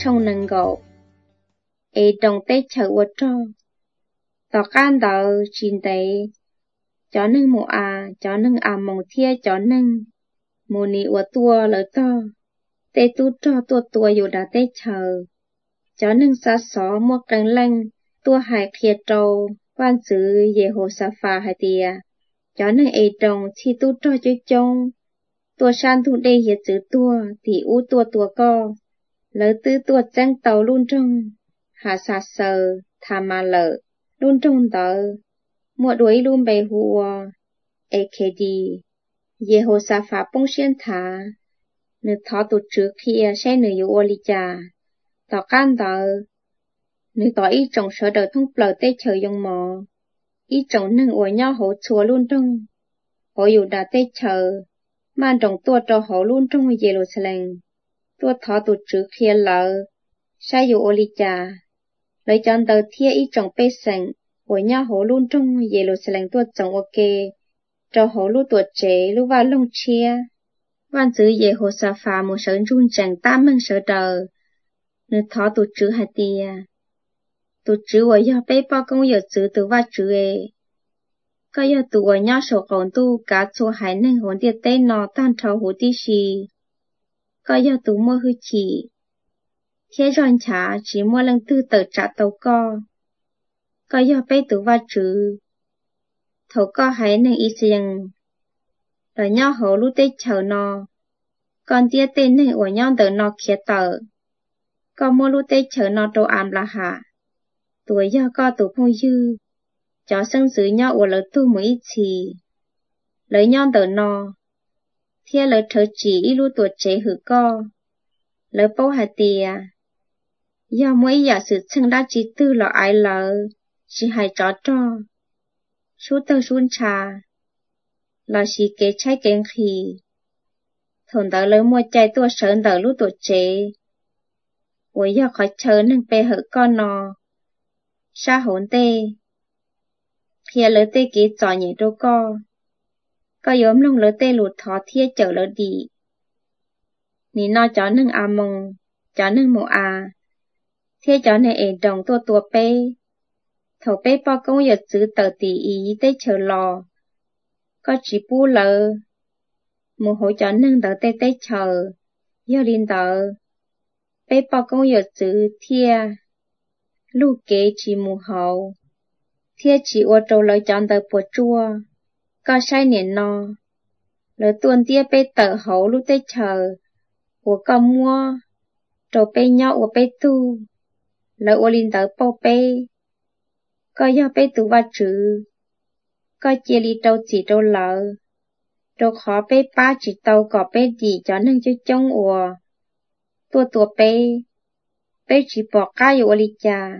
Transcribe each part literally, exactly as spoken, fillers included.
trong nâng gạo. Ê đồng tê chờ ua cho. Tỏ can đào chín tế. Chó nâng mù à, chó nâng à mông thia chó nâng. Mù nì ua tua lỡ to. Tê tu cho tua tua dù đã tê chờ. Chó nâng xa xó mua cánh lanh. Tua hải khía trâu. Quan sứ dê hồ xa phà hải tìa. Chó nâng ê đồng thì tu cho chú chông. Tua san thu đê hiệt chữ tua. Thì ú tua tua co. Lỡ tư tua chăng tàu luôn trong. Hạ xa sờ. Thà mà lỡ. Luôn trong tờ. Mua đuổi luôn bề hùa. a ca đê. Dê hồ xa phá bông xuyên thả. Nữ thó tụt trước kia xe nữ dụ ô lì chà. Tỏ can tờ. Nữ tỏ ý trọng sở đời thông bờ tê chờ dòng mò. Ý trọng nâng ủa nhau hỗ chùa luôn trong. Hỗ dụ đã tê chờ. Mà trọng tua trò hỗ luôn trong dê lô xa lành. Tua thó tụt trước kia lỡ. Xe dụ ô lì chà. Lời chọn tờ thia ý trọng bê sành. Ủa nhau hỗ luôn trong dê lô xa lành tua trọng ok. Trò hỗ lưu tuột chế lưu vào lông chia. Văn dữ dê hồ xa phá một sở rung chẳng tám mừng sở đờ. Nữ thó tụt chữ hạt tìa. Tụt chữ ủa do bê bó công dở chữ từ vào chữ ê. Có dở tụ ủa nhau sổ gọn tu cá chua hải nâng hồn tiệt tế nọ tan trâu hú tí xì. Có dở tụ mua hư chỉ. Thế rõn chá chỉ mua lần tư tờ trả tàu co. Có dở bê tụ vào chữ. Thấu có hải nâng ý riêng. Rồi nhau hổ lưu tế chờ nọ. Còn tía tên nâng ủa nhau tờ nọ khía tờ. Có mua lưu tế chờ nọ đồ ám là hạ. Tuổi do co tụ phong dư. Chó sân giữ nhau ủa lỡ tu một ít chì. Lấy nhau tờ nọ. Thia lỡ thở chỉ ý lưu tuột chế hử co. Lỡ bố hạt tìa. Do mỗi giả sự chân đá trí tư là ai lỡ. Chỉ hay chó cho. Chú tơ xuân trà. Là chỉ kế trái kén khỉ. Thổn tớ lấy mua chai tua sớn tớ lúc tổ chế. Ủa do khỏi chớ nâng bê hở con nò. Sa hốn tê. Khi lỡ tê kế trò nhảy đô co. Có giống lông lỡ tê lụt thó thia chở lỡ đi. Ní nó chó nâng à mông. Chó nâng mộ à. Thia chó này ế đồng tua tua bê. Thổ bê bó công yật chữ tờ tỷ ý tê chờ lò. Có chỉ bú lờ. Mù hỗ chó nâng tờ tê tê chờ. Do linh tờ. Bê bó công yật chữ thia. Lưu kế chỉ mù hậu. Thia chỉ ua trâu lời chọn tờ bùa chua. Có sai niên nò. Lỡ tuần tia bê tờ hậu lúc tê chờ. Ua có mua. Trâu bê nhỏ ua bê tu. Lỡ ua linh tờ bô bê. Có do bê tụ vào chữ. Có chia lý trâu chỉ trâu lỡ. Trâu khó bê ba chỉ tàu có bê đi cho nâng cho chống ủa. Tua tua bê. Bê chỉ bỏ cá yu lý chà.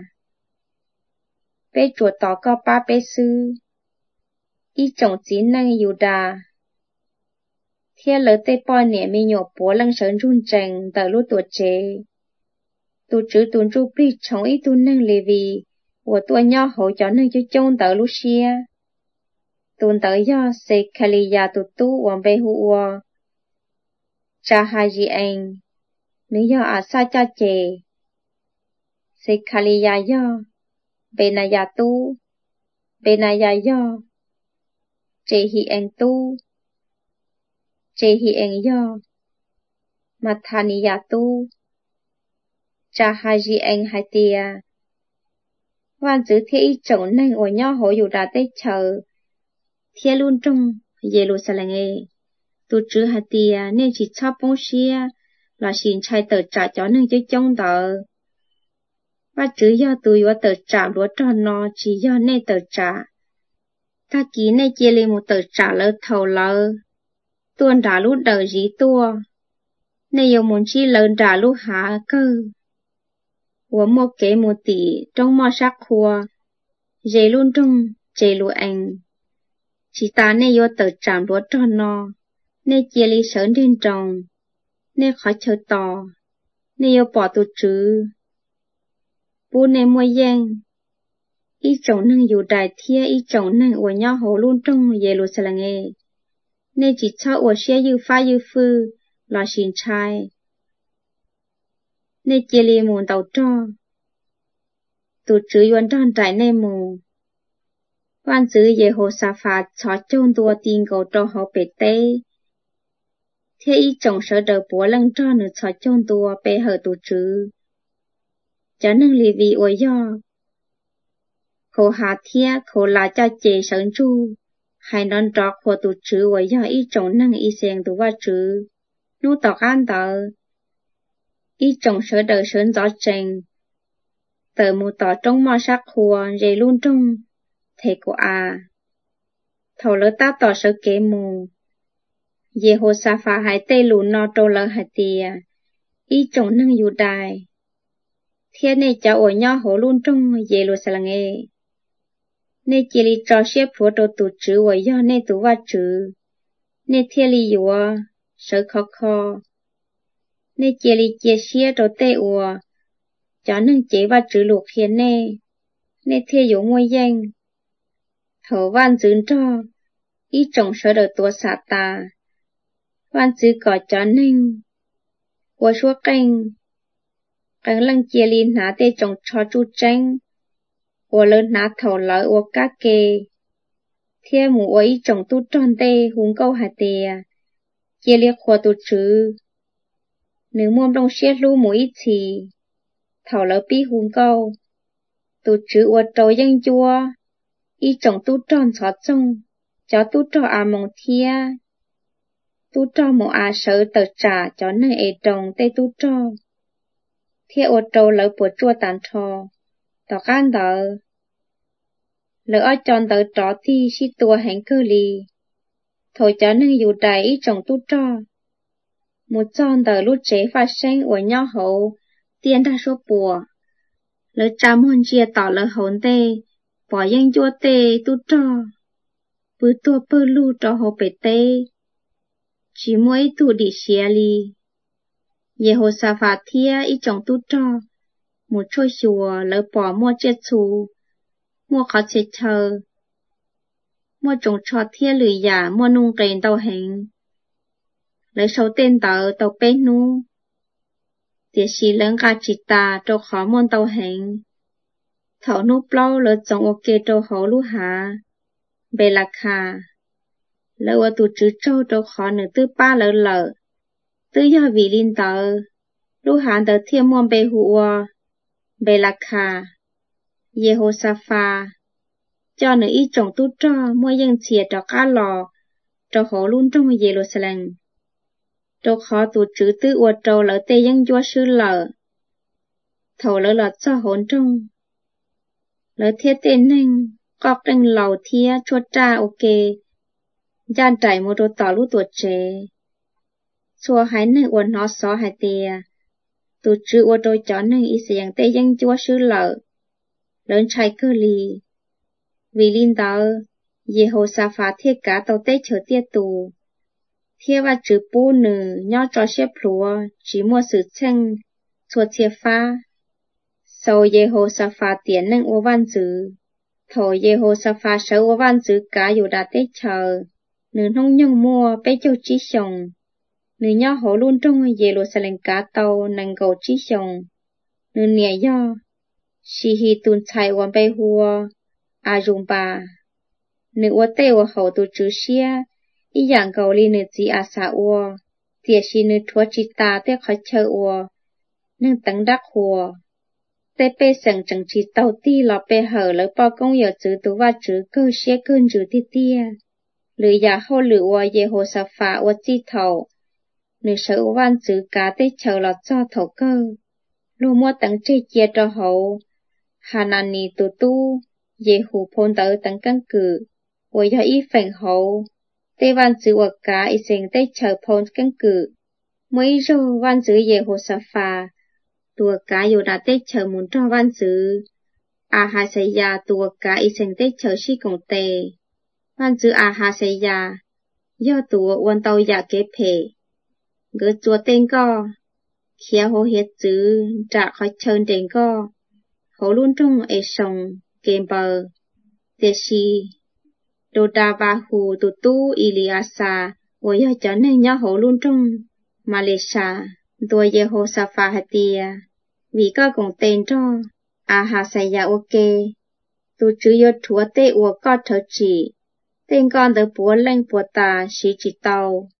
Bê chùa tỏ có ba bê sư. Ý trọng chỉ nâng yu đà. Thế lỡ tê bò nẻ mê nhổ bố lăng sớn run trành tờ lúc tuột chế. Tụ chữ tùn ru bí trọng ý tu nâng lì vì. Ủa tua nhỏ hỗ cho nâng cho chông tờ lúc xia. Tùn tờ do sẽ khá lì ya tụ tu uổng bê hụ ua. Cha hai dì anh. Nếu do à xa cha chê. Sẽ khá lì ya do. Bê na ya tu. Bê na ya do. Chê hi anh tu. Chê hi anh do. Mà thà ni ya tu. Cha hai dì anh hai tìa. Hoàn giữ thế ý trọng nâng ổ nhỏ hổ dù đã tê chờ. Thế luôn trong dê lô xa lành ê. Tụ trữ hạt tìa nên chỉ chóp bông xia. Là xin chai tờ trả cho nâng cho chống tờ. Và trữ do tụ yếu tờ trả lúa tròn nó chỉ do nê tờ trả. Ta ký nê chia lên một tờ trả lỡ thầu lỡ. Tuôn trả lúc đờ dí tua. Nê yếu muốn chi lớn trả lúc hả cơ. Ủa một kế một tỷ trong mò sắc khua. Dê luôn trong dê lũ anh. Chỉ ta nê yếu tờ trảm lúa tròn nó. Nê chia lý sớn trên trồng. Nê khó chờ tỏ. Nê yếu bỏ tụ trứ. Bố nê mua giang. Ý trọng nâng dù đại thia ý trọng nâng ủa nhau hổ luôn trong dê lũ xa là nghe. Nê chỉ cho ủa xe dư phá dư phư. Là xin trai. nên chia li mùn tàu cho tụ chữ yuan tròn trái nên mù quan chữ về hồ sa phạt cho chôn tua tin cầu cho họ bể tê thế ý chồng sợ đỡ búa lăng cho nữ cho chôn tua bể hở tụ chữ cho nên lì vì ôi do khổ hạ thiết khổ là cho chế sơn chu hay non trọ khổ tụ chữ ôi do ý chồng năng ý xem tụ va chữ nụ tỏ gan tờ ý chồng sợ đỡ sơn gió trình tờ mù tỏ trong mò sắc khua dây luôn trong thế của à thầu lỡ ta tỏ sợ kế mù về hồ sa phá hải tê lù nọ trô lỡ hải tìa ý chồng nâng dù đài thế này cháu ở nhỏ hồ luôn trong về lù xa lăng ê nên chỉ lý trò xếp phổ đồ tụ chữ ở do nên tụ va chữ nên thế lý dùa sợ khó khó nên chỉ lý chia xếp đồ tê ùa cho nên chế va chữ lục khiến nê nên thế dụ ngôi danh thổ văn dưỡng cho ý chồng sợ đồ tùa xả tà văn chữ có cho nên của chúa kênh càng lăng chia lý ná tê chồng cho chú tranh của lớn ná thầu lỡ của các kê thế mũ ấy chồng tu tròn tê hùng câu hạt tìa chia liệt khóa tu chữ nếu môn đông xếp lưu mũ ít thì thảo lỡ bí hùng câu tu chữ của trâu dân chua ý chồng tu tròn xót trông cho tu trò à mong thia tu trò mũ à sợ tờ trả cho nâng ế trồng tê tu trò thế của trâu lỡ bùa chua tàn trò tỏ gan tờ lỡ ở tròn tờ trò thì xí tua hành cơ lì thôi cho nâng dù đại ý chồng tu trò một tròn tờ lúc chế phát sinh của nhỏ hậu tiên đa số bùa lỡ cha môn chia tỏ lỡ hồn tê bỏ danh chua tê tu trò bữa tua bơ lưu trò hậu bể tê chỉ mỗi tu đi xìa lì về hồ sa phá thia ý chồng tu trò một trôi chùa lỡ bỏ mua chết xù mua khó chết thờ mua trồng trọt thia lười giả mua nung kền tàu hình lấy số tên tờ tàu bê nu tiệt xì lớn gà chỉ tà trâu khó môn tàu hình thảo núp lâu lỡ trồng ok trâu hổ lũ hà bê lạc hà lỡ ở tù trứ trâu trâu khó nửa tư ba lỡ lỡ tư do vì linh tờ lũ hà tờ thiên môn bê hùa bê lạc hà Yehoshaphat cho nữ ý trồng tu cho mua dân chia cho cá lò cho họ luôn trong Jerusalem cho họ tu chữ tư uất trâu lỡ tê dân chúa sư lỡ thầu lỡ lọt cho hồn trong lỡ thiết tên nên có kênh lầu thia chuột tra ok gian trải một đồ tỏ lũ tuột trẻ xua hãy nên uất nó xó hãy tìa tu chữ uất đôi chó nên ý sẽ dân tê dân chúa sư lỡ lớn trai cơ lì vì linh đạo Yehoshaphat thiết cả tàu tế chờ tiết tù thiết và chữ bố nữ nhỏ cho xếp lúa chỉ mua sự chân chua thiết phá sau Yehoshaphat tiến nâng ô văn chữ thổ Yehoshaphat sở ô văn chữ cả dù đã tế chờ nữ nông nhân mua bế châu trí xong nữ nhỏ hổ luôn trong Jerusalem cả tàu nâng cầu trí xong nữ nhẹ do si hi tun chai wan bay hua a jung ba nữ wa tê wa hậu tu chữ xia ý dạng cầu li nữ chỉ a sa wa tiệt si nữ thua chỉ ta tê khó chơi wa nâng tấn đắc hua tê bê sẵn chẳng chỉ tàu ti lọ bê hở lỡ bao công giờ chữ tu va chữ cơ xia cơn chữ ti tia lử giả hô lử wa Yehoshaphat wa chi thầu nữ sở văn chữ cá tê chờ lọt cho thầu cơ lô mua tấn chê chia cho hậu Hanani tu tu, Yehu phôn tớ tấn căn cử, với do ý phèn hậu, tê văn chữ ở cả ý sinh tê chờ phôn căn cử. Mới rô văn chữ Yehoshaphat, tùa cả dù đã tê chờ muốn cho văn chữ. Ahazaya tùa cả ý sinh tê chờ si công tê. Văn chữ Ahazaya, do tùa uôn tàu giả kế phê. Gỡ chùa tên co, khía hô hiết chữ, trả khỏi chân tên co. Hổ luôn trong ế sông, kênh bờ, tiệt xì, đồ đà bà hù tụ tu Iliasa, vô do cho nên nhớ hổ luôn trong Malaysia, đùa Yehoshaphat hạt tìa. vì có cùng tên cho, à hà xảy ra ok. Tu chú yếu thua tê ua có thở chỉ, tên con đỡ búa lên búa tà xí chỉ tàu.